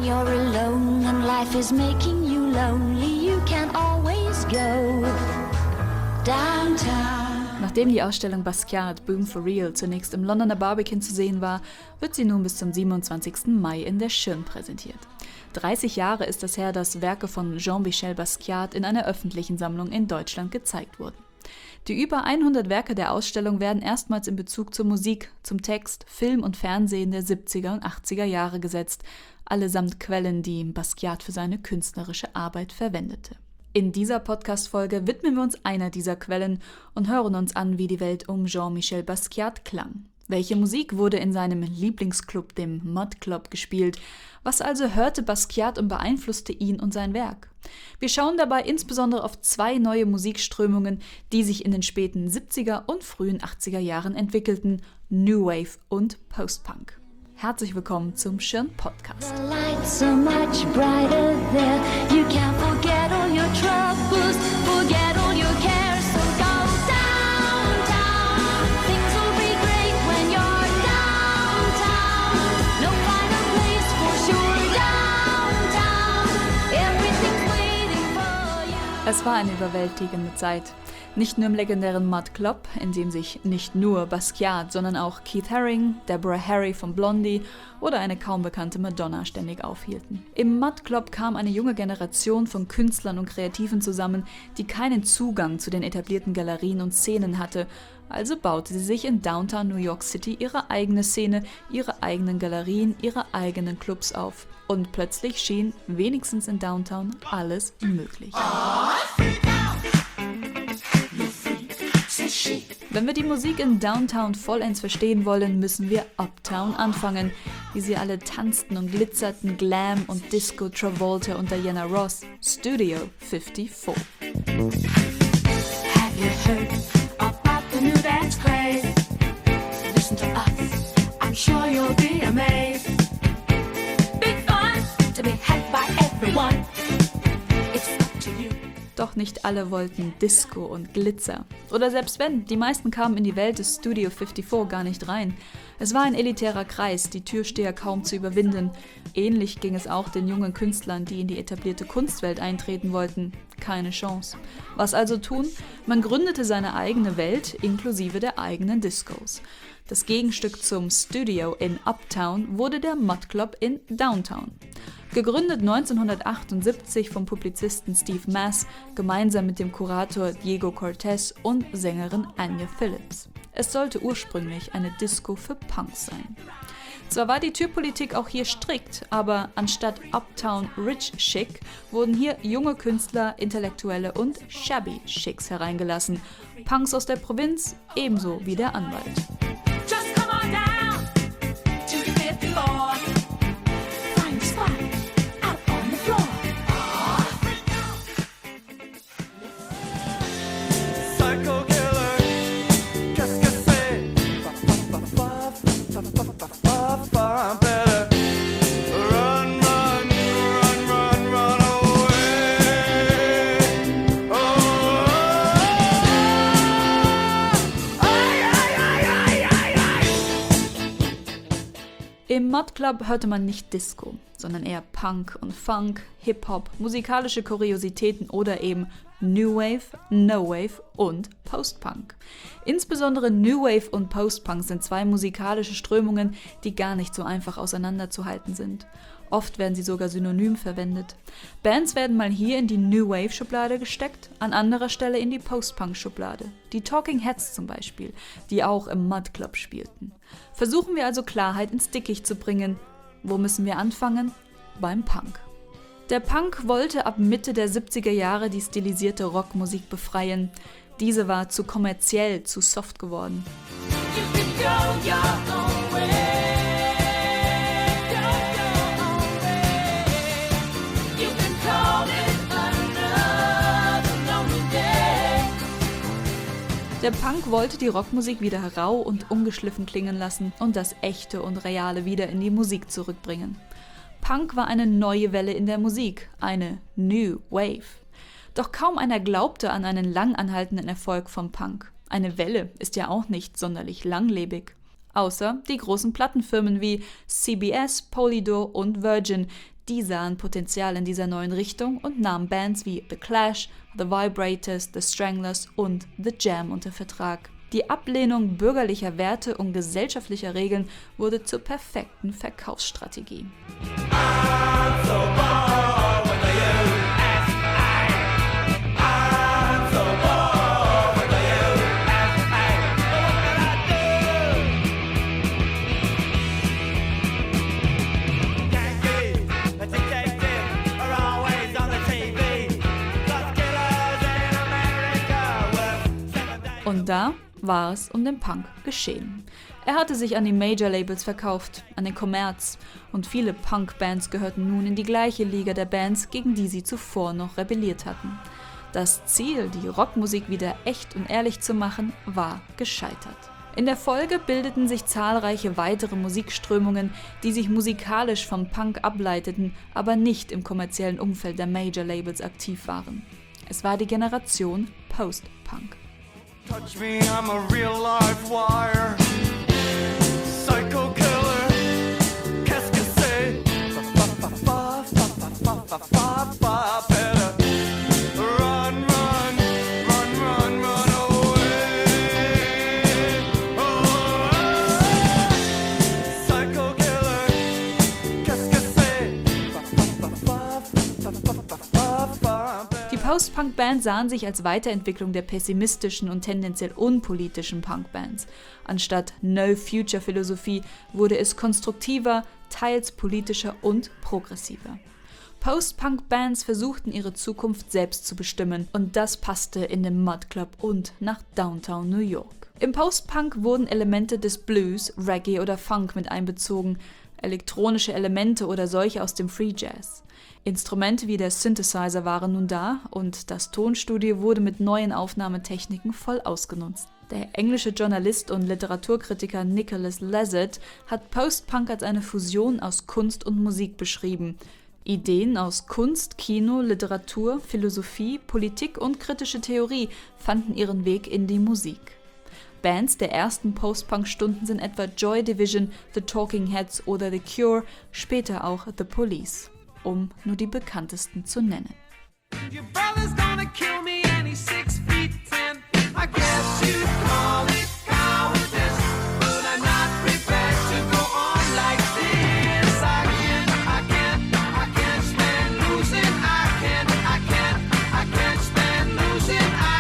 you're alone and life is making you lonely, you can always go downtown. Nachdem die Ausstellung Basquiat Boom for Real zunächst im Londoner Barbican zu sehen war, wird sie nun bis zum 27. Mai in der Schirn präsentiert. 30 Jahre ist es her, dass Werke von Jean-Michel Basquiat in einer öffentlichen Sammlung in Deutschland gezeigt wurden. Die über 100 Werke der Ausstellung werden erstmals in Bezug zur Musik, zum Text, Film und Fernsehen der 70er und 80er Jahre gesetzt, allesamt Quellen, die Basquiat für seine künstlerische Arbeit verwendete. In dieser Podcast-Folge widmen wir uns einer dieser Quellen und hören uns an, wie die Welt um Jean-Michel Basquiat klang. Welche Musik wurde in seinem Lieblingsclub, dem Mud Club, gespielt? Was also hörte Basquiat und beeinflusste ihn und sein Werk? Wir schauen dabei insbesondere auf 2 neue Musikströmungen, die sich in den späten 70er und frühen 80er Jahren entwickelten: New Wave und Post-Punk. Herzlich willkommen zum Schirn Podcast. The lights are much brighter there. You can't forget all your troubles, forget all your cares. So go downtown. Things will be great when you're downtown. No finer place for sure. Downtown. Everything's waiting for you. Es war eine überwältigende Zeit. Nicht nur im legendären Mud Club, in dem sich nicht nur Basquiat, sondern auch Keith Haring, Deborah Harry von Blondie oder eine kaum bekannte Madonna ständig aufhielten. Im Mud Club kam eine junge Generation von Künstlern und Kreativen zusammen, die keinen Zugang zu den etablierten Galerien und Szenen hatte, also baute sie sich in Downtown New York City ihre eigene Szene, ihre eigenen Galerien, ihre eigenen Clubs auf. Und plötzlich schien, wenigstens in Downtown, alles möglich. Wenn wir die Musik in Downtown vollends verstehen wollen, müssen wir Uptown anfangen, wie sie alle tanzten und glitzerten, Glam und Disco, Travolta und Diana Ross, Studio 54. Have you heard about the new dance craze? Listen to us, I'm sure you'll be amazed. Big fun to be had by everyone. It's up to you. Doch nicht alle wollten Disco und Glitzer. Oder selbst wenn, die meisten kamen in die Welt des Studio 54 gar nicht rein. Es war ein elitärer Kreis, die Türsteher kaum zu überwinden. Ähnlich ging es auch den jungen Künstlern, die in die etablierte Kunstwelt eintreten wollten. Keine Chance. Was also tun? Man gründete seine eigene Welt, inklusive der eigenen Discos. Das Gegenstück zum Studio in Uptown wurde der Mud Club in Downtown. Gegründet 1978 vom Publizisten Steve Mass, gemeinsam mit dem Kurator Diego Cortez und Sängerin Anya Phillips. Es sollte ursprünglich eine Disco für Punks sein. Zwar war die Türpolitik auch hier strikt, aber anstatt Uptown Rich Chic wurden hier junge Künstler, Intellektuelle und Shabby Chics hereingelassen. Punks aus der Provinz ebenso wie der Anwalt. Just come on down to the 54. Find a spot out on the floor. Psycho killer, qu'est-ce que c'est? Better run, run, run, run, run away. Oh, ay, ay, ay, ay, ay, ay. Im Mud Club hörte man nicht Disco, sondern eher Punk und Funk, Hip-Hop, musikalische Kuriositäten oder eben New Wave, No Wave und Post-Punk. Insbesondere New Wave und Post-Punk sind 2 musikalische Strömungen, die gar nicht so einfach auseinanderzuhalten sind. Oft werden sie sogar synonym verwendet. Bands werden mal hier in die New Wave-Schublade gesteckt, an anderer Stelle in die Post-Punk-Schublade. Die Talking Heads zum Beispiel, die auch im Mud Club spielten. Versuchen wir also Klarheit ins Dickicht zu bringen. Wo müssen wir anfangen? Beim Punk. Der Punk wollte ab Mitte der 70er Jahre die stilisierte Rockmusik befreien. Diese war zu kommerziell, zu soft geworden. You can go your own way. Go your own way. You can call it another lonely day. Der Punk wollte die Rockmusik wieder rau und ungeschliffen klingen lassen und das Echte und Reale wieder in die Musik zurückbringen. Punk war eine neue Welle in der Musik, eine New Wave. Doch kaum einer glaubte an einen lang anhaltenden Erfolg von Punk. Eine Welle ist ja auch nicht sonderlich langlebig. Außer die großen Plattenfirmen wie CBS, Polydor und Virgin, die sahen Potenzial in dieser neuen Richtung und nahmen Bands wie The Clash, The Vibrators, The Stranglers und The Jam unter Vertrag. Die Ablehnung bürgerlicher Werte und gesellschaftlicher Regeln wurde zur perfekten Verkaufsstrategie. Und da war es um den Punk geschehen. Er hatte sich an die Major-Labels verkauft, an den Kommerz, und viele Punk-Bands gehörten nun in die gleiche Liga der Bands, gegen die sie zuvor noch rebelliert hatten. Das Ziel, die Rockmusik wieder echt und ehrlich zu machen, war gescheitert. In der Folge bildeten sich zahlreiche weitere Musikströmungen, die sich musikalisch vom Punk ableiteten, aber nicht im kommerziellen Umfeld der Major-Labels aktiv waren. Es war die Generation Post-Punk. Touch me, I'm a real live wire. Psycho killer. Qu'est-ce que c'est? Better run, run, run, run, run away. Oh, psycho killer. Qu'est-ce que c'est? Die Post-Punk-Bands sahen sich als Weiterentwicklung der pessimistischen und tendenziell unpolitischen Punk-Bands. Anstatt No-Future-Philosophie wurde es konstruktiver, teils politischer und progressiver. Post-Punk-Bands versuchten ihre Zukunft selbst zu bestimmen und das passte in den Mud Club und nach Downtown New York. Im Post-Punk wurden Elemente des Blues, Reggae oder Funk mit einbezogen, elektronische Elemente oder solche aus dem Free Jazz. Instrumente wie der Synthesizer waren nun da und das Tonstudio wurde mit neuen Aufnahmetechniken voll ausgenutzt. Der englische Journalist und Literaturkritiker Nicholas Lazard hat Post-Punk als eine Fusion aus Kunst und Musik beschrieben. Ideen aus Kunst, Kino, Literatur, Philosophie, Politik und kritische Theorie fanden ihren Weg in die Musik. Bands der ersten Post-Punk-Stunden sind etwa Joy Division, The Talking Heads oder The Cure, später auch The Police, um nur die bekanntesten zu nennen. Your brother's gonna kill me and he's 6 feet 10. I guess you'd call it cowardice, but I'm not prepared to go on like this. I can't stand losing. I can't stand losing. I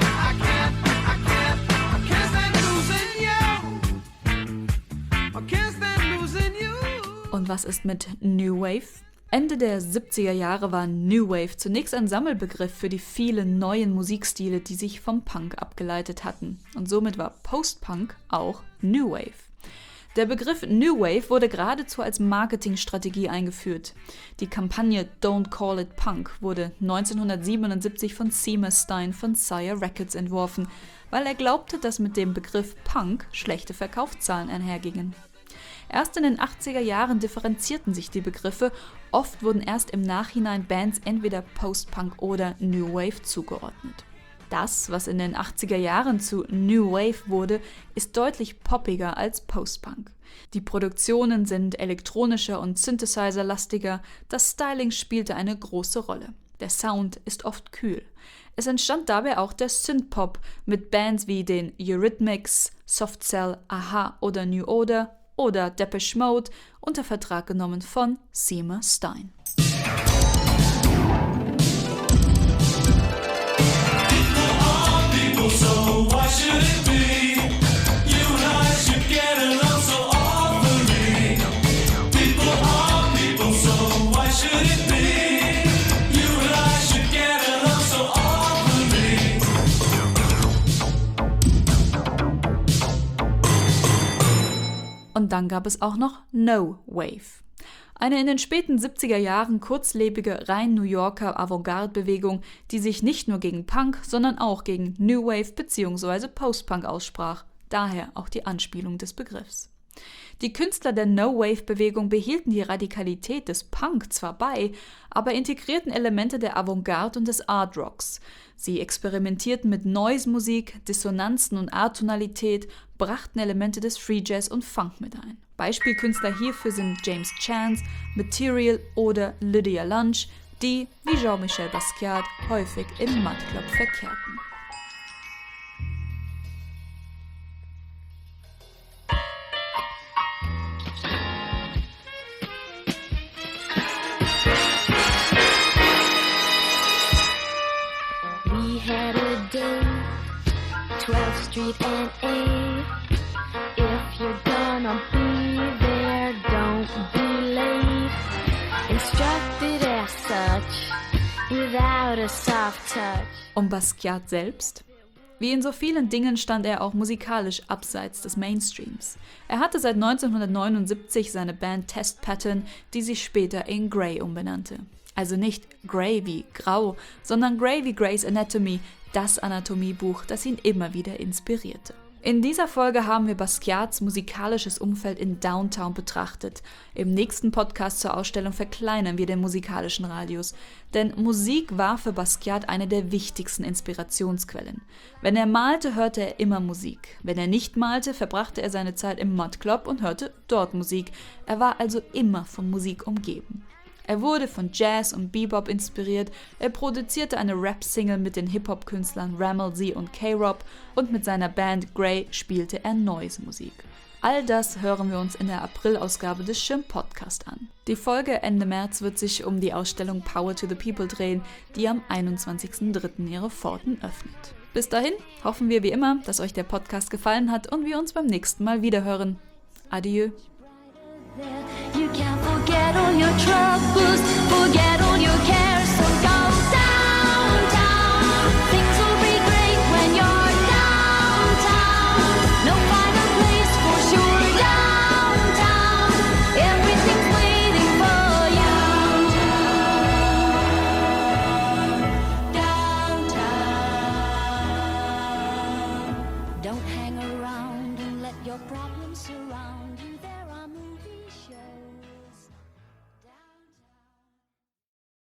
can't stand losing you. I can't stand losing you. Und was ist mit New Wave? Ende der 70er Jahre war New Wave zunächst ein Sammelbegriff für die vielen neuen Musikstile, die sich vom Punk abgeleitet hatten. Und somit war Post-Punk auch New Wave. Der Begriff New Wave wurde geradezu als Marketingstrategie eingeführt. Die Kampagne Don't Call It Punk wurde 1977 von Seymour Stein von Sire Records entworfen, weil er glaubte, dass mit dem Begriff Punk schlechte Verkaufszahlen einhergingen. Erst in den 80er Jahren differenzierten sich die Begriffe, oft wurden erst im Nachhinein Bands entweder Post-Punk oder New Wave zugeordnet. Das, was in den 80er Jahren zu New Wave wurde, ist deutlich poppiger als Post-Punk. Die Produktionen sind elektronischer und Synthesizer-lastiger, das Styling spielte eine große Rolle. Der Sound ist oft kühl. Es entstand dabei auch der Synthpop mit Bands wie den Eurythmics, Soft Cell, Aha oder New Order oder Depeche Mode, unter Vertrag genommen von Seymour Stein. Und dann gab es auch noch No Wave. Eine in den späten 70er Jahren kurzlebige, rein New Yorker Avantgarde-Bewegung, die sich nicht nur gegen Punk, sondern auch gegen New Wave bzw. Post-Punk aussprach. Daher auch die Anspielung des Begriffs. Die Künstler der No-Wave-Bewegung behielten die Radikalität des Punk zwar bei, aber integrierten Elemente der Avantgarde und des Art Rocks. Sie experimentierten mit Noise-Musik, Dissonanzen und Atonalität, brachten Elemente des Free Jazz und Funk mit ein. Beispielkünstler hierfür sind James Chance, Material oder Lydia Lunch, die, wie Jean-Michel Basquiat, häufig im Mud Club verkehrten. We had a date, 12th Street and A. If you're gonna be there, don't be late. Instructed as such, without a soft touch. Um Basquiat selbst? Wie in so vielen Dingen stand er auch musikalisch abseits des Mainstreams. Er hatte seit 1979 seine Band Test Pattern, die sich später in Grey umbenannte. Also nicht Grey wie grau, sondern Grey wie Grey's Anatomy, das Anatomiebuch, das ihn immer wieder inspirierte. In dieser Folge haben wir Basquiats musikalisches Umfeld in Downtown betrachtet. Im nächsten Podcast zur Ausstellung verkleinern wir den musikalischen Radius, denn Musik war für Basquiat eine der wichtigsten Inspirationsquellen. Wenn er malte, hörte er immer Musik. Wenn er nicht malte, verbrachte er seine Zeit im Mud Club und hörte dort Musik. Er war also immer von Musik umgeben. Er wurde von Jazz und Bebop inspiriert, er produzierte eine Rap-Single mit den Hip-Hop-Künstlern Rammel Z und K-Rob und mit seiner Band Grey spielte er Noise-Musik. All das hören wir uns in der April-Ausgabe des Schirm Podcast an. Die Folge Ende März wird sich um die Ausstellung Power to the People drehen, die am 21.03. ihre Pforten öffnet. Bis dahin hoffen wir wie immer, dass euch der Podcast gefallen hat und wir uns beim nächsten Mal wiederhören. Adieu. You can't forget all your troubles, forget all your cares, so go downtown. Things will be great when you're downtown. No finer place for sure downtown. Everything's waiting for you. Downtown. Don't hang around and let your problems surround.